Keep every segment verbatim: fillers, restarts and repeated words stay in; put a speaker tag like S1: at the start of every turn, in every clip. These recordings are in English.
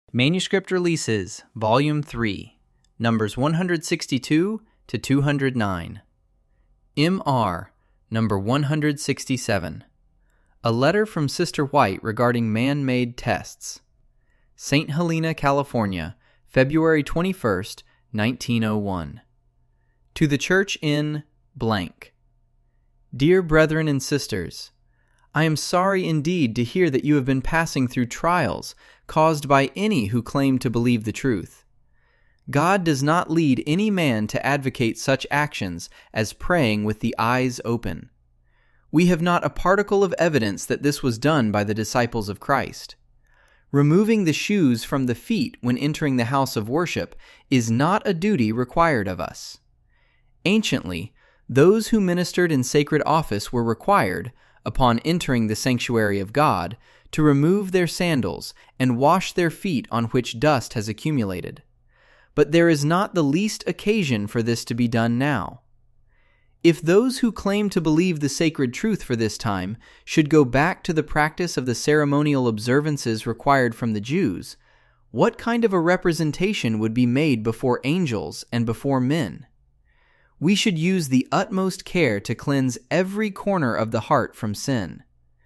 S1: Manuscript Releases, Volume three, Numbers one hundred sixty-two to two hundred nine. M R, Number one hundred sixty-seven. A Letter from Sister White Regarding Man-Made Tests. Saint Helena, California, February twenty-first, nineteen oh one. To the Church in blank. Dear brethren and sisters, I am sorry indeed to hear that you have been passing through trials caused by any who claim to believe the truth. God does not lead any man to advocate such actions as praying with the eyes open. We have not a particle of evidence that this was done by the disciples of Christ. Removing the shoes from the feet when entering the house of worship is not a duty required of us. Anciently, those who ministered in sacred office were required, upon entering the sanctuary of God, to remove their sandals and wash their feet on which dust has accumulated. But there is not the least occasion for this to be done now. If those who claim to believe the sacred truth for this time should go back to the practice of the ceremonial observances required from the Jews, what kind of a representation would be made before angels and before men? We should use the utmost care to cleanse every corner of the heart from sin.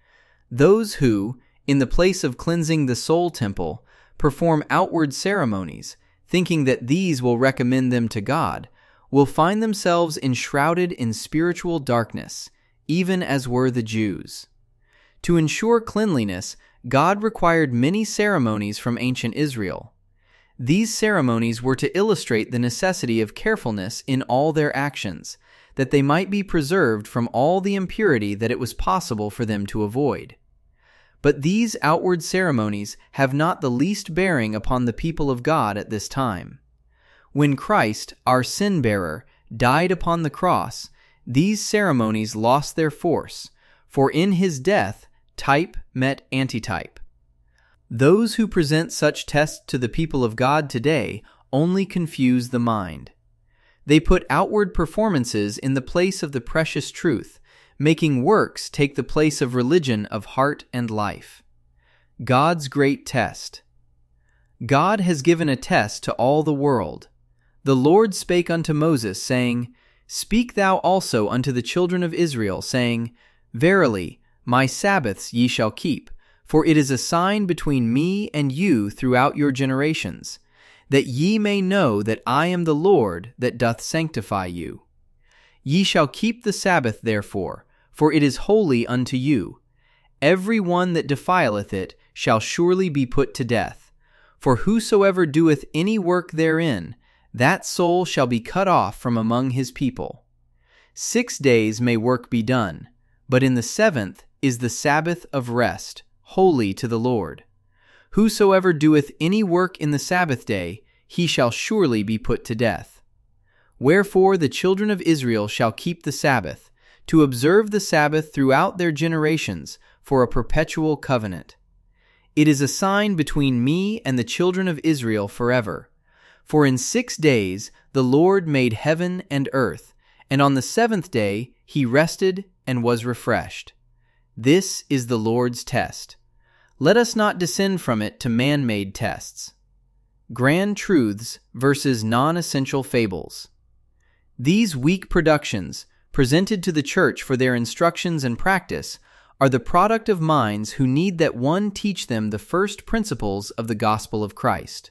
S1: Those who, in the place of cleansing the soul temple, perform outward ceremonies, thinking that these will recommend them to God, will find themselves enshrouded in spiritual darkness, even as were the Jews. To ensure cleanliness, God required many ceremonies from ancient Israel. These ceremonies were to illustrate the necessity of carefulness in all their actions, that they might be preserved from all the impurity that it was possible for them to avoid. But these outward ceremonies have not the least bearing upon the people of God at this time. When Christ, our sin-bearer, died upon the cross, these ceremonies lost their force, for in his death type met antitype. Those who present such tests to the people of God today only confuse the mind. They put outward performances in the place of the precious truth, making works take the place of religion of heart and life. God's great test. God has given a test to all the world. The Lord spake unto Moses, saying, Speak thou also unto the children of Israel, saying, Verily, my Sabbaths ye shall keep, for it is a sign between me and you throughout your generations, that ye may know that I am the Lord that doth sanctify you. Ye shall keep the Sabbath therefore, for it is holy unto you. Every one that defileth it shall surely be put to death. For whosoever doeth any work therein, that soul shall be cut off from among his people. Six days may work be done, but in the seventh is the Sabbath of rest, holy to the Lord. Whosoever doeth any work in the Sabbath day, he shall surely be put to death. Wherefore the children of Israel shall keep the Sabbath, to observe the Sabbath throughout their generations for a perpetual covenant. It is a sign between me and the children of Israel forever. For in six days the Lord made heaven and earth, and on the seventh day he rested and was refreshed. This is the Lord's test. Let us not descend from it to man-made tests. Grand Truths versus Non-Essential Fables. These weak productions, presented to the Church for their instructions and practice, are the product of minds who need that one teach them the first principles of the gospel of Christ.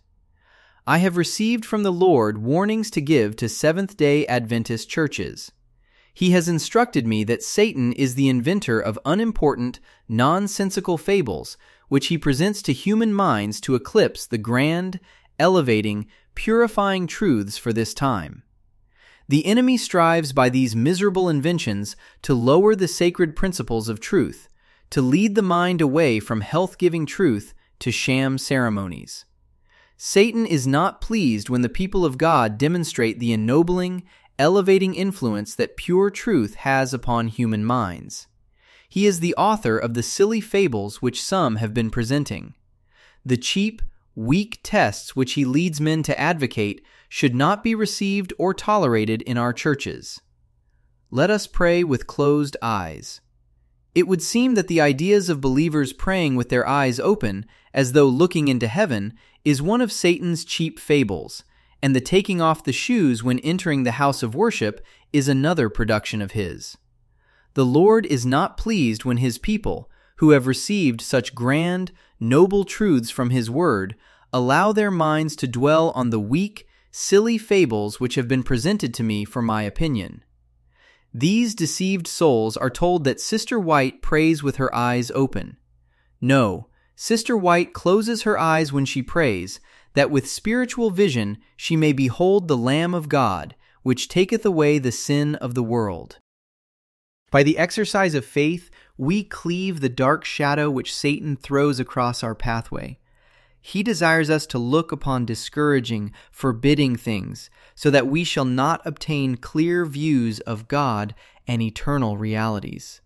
S1: I have received from the Lord warnings to give to Seventh-day Adventist churches. He has instructed me that Satan is the inventor of unimportant, nonsensical fables, which he presents to human minds to eclipse the grand, elevating, purifying truths for this time. The enemy strives by these miserable inventions to lower the sacred principles of truth, to lead the mind away from health-giving truth to sham ceremonies. Satan is not pleased when the people of God demonstrate the ennobling, elevating influence that pure truth has upon human minds. He is the author of the silly fables which some have been presenting. The cheap, weak tests which he leads men to advocate should not be received or tolerated in our churches. Let us pray with closed eyes. It would seem that the ideas of believers praying with their eyes open, as though looking into heaven, is one of Satan's cheap fables, and the taking off the shoes when entering the house of worship is another production of his. The Lord is not pleased when his people, who have received such grand, noble truths from his word, allow their minds to dwell on the weak, silly fables which have been presented to me for my opinion. These deceived souls are told that Sister White prays with her eyes open. No, Sister White closes her eyes when she prays, that with spiritual vision she may behold the Lamb of God, which taketh away the sin of the world. By the exercise of faith, we cleave the dark shadow which Satan throws across our pathway. He desires us to look upon discouraging, forbidding things, so that we shall not obtain clear views of God and eternal realities.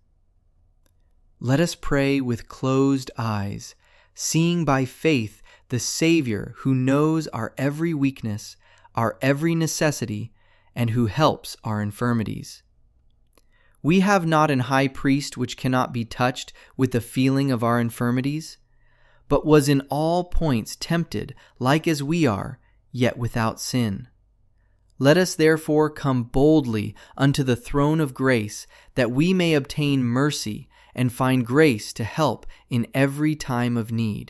S1: Let us pray with closed eyes, seeing by faith the Savior who knows our every weakness, our every necessity, and who helps our infirmities. We have not an high priest which cannot be touched with the feeling of our infirmities, but was in all points tempted like as we are, yet without sin. Let us therefore come boldly unto the throne of grace, that we may obtain mercy and find grace to help in every time of need.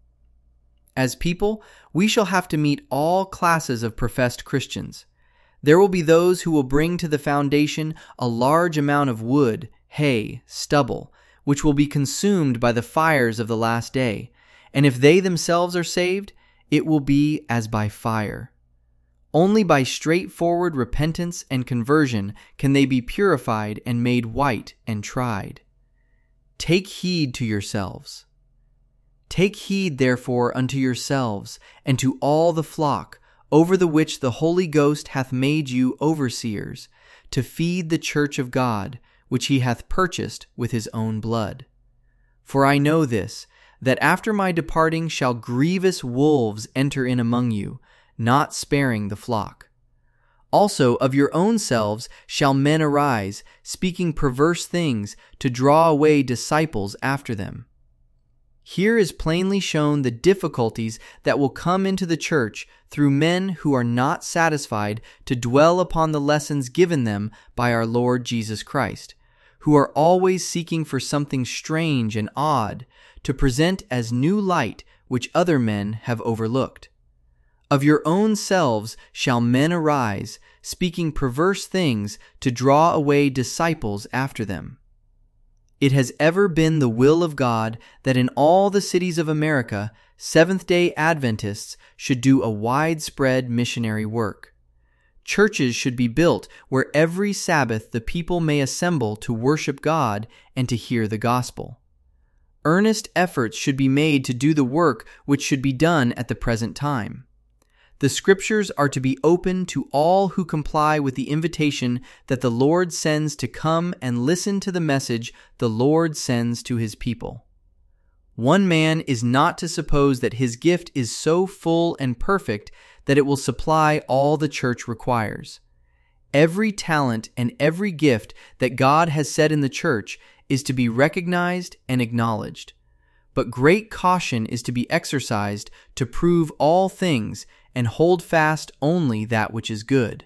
S1: As people, we shall have to meet all classes of professed Christians. There will be those who will bring to the foundation a large amount of wood, hay, stubble, which will be consumed by the fires of the last day, and if they themselves are saved, it will be as by fire. Only by straightforward repentance and conversion can they be purified and made white and tried. Take heed to yourselves. Take heed, therefore, unto yourselves and to all the flock, over the which the Holy Ghost hath made you overseers, to feed the church of God, which he hath purchased with his own blood. For I know this, that after my departing shall grievous wolves enter in among you, not sparing the flock. Also of your own selves shall men arise, speaking perverse things, to draw away disciples after them. Here is plainly shown the difficulties that will come into the church through men who are not satisfied to dwell upon the lessons given them by our Lord Jesus Christ, who are always seeking for something strange and odd to present as new light which other men have overlooked. Of your own selves shall men arise, speaking perverse things to draw away disciples after them. It has ever been the will of God that in all the cities of America, Seventh-day Adventists should do a widespread missionary work. Churches should be built where every Sabbath the people may assemble to worship God and to hear the gospel. Earnest efforts should be made to do the work which should be done at the present time. The Scriptures are to be open to all who comply with the invitation that the Lord sends to come and listen to the message the Lord sends to his people. One man is not to suppose that his gift is so full and perfect that it will supply all the church requires. Every talent and every gift that God has set in the church is to be recognized and acknowledged. But great caution is to be exercised to prove all things and hold fast only that which is good.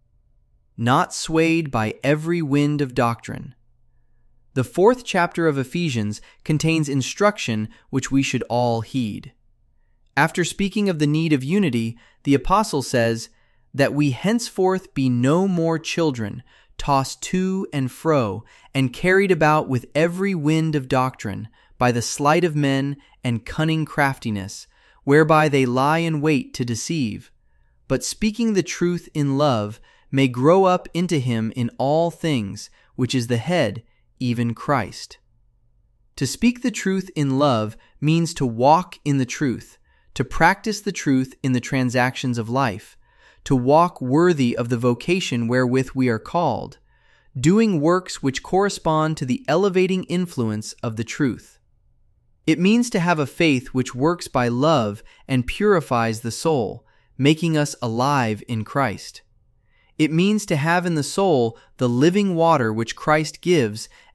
S1: Not swayed by every wind of doctrine. The fourth chapter of Ephesians contains instruction which we should all heed. After speaking of the need of unity, the apostle says, that we henceforth be no more children, tossed to and fro, and carried about with every wind of doctrine, by the sleight of men and cunning craftiness, whereby they lie in wait to deceive, but speaking the truth in love, may grow up into him in all things, which is the head, even Christ. To speak the truth in love means to walk in the truth, to practice the truth in the transactions of life, to walk worthy of the vocation wherewith we are called, doing works which correspond to the elevating influence of the truth. It means to have a faith which works by love and purifies the soul, making us alive in Christ. It means to have in the soul the living water which Christ gives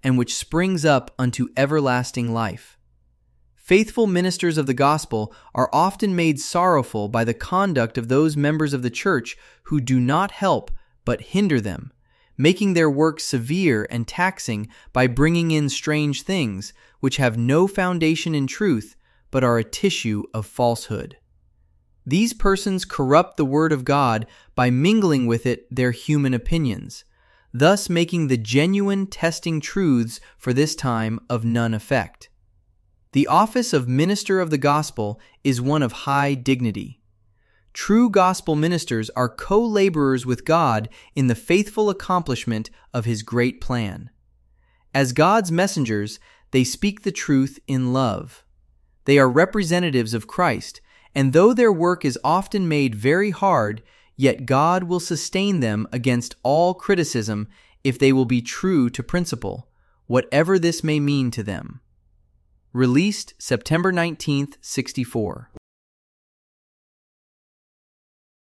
S1: and which springs up unto everlasting life. Faithful ministers of the gospel are often made sorrowful by the conduct of those members of the church who do not help but hinder them, making their work severe and taxing by bringing in strange things which have no foundation in truth but are a tissue of falsehood. These persons corrupt the word of God by mingling with it their human opinions, thus making the genuine testing truths for this time of none effect. The office of minister of the gospel is one of high dignity. True gospel ministers are co-laborers with God in the faithful accomplishment of His great plan. As God's messengers, they speak the truth in love. They are representatives of Christ, and though their work is often made very hard, yet God will sustain them against all criticism if they will be true to principle, whatever this may mean to them. Released September nineteenth, sixty-four.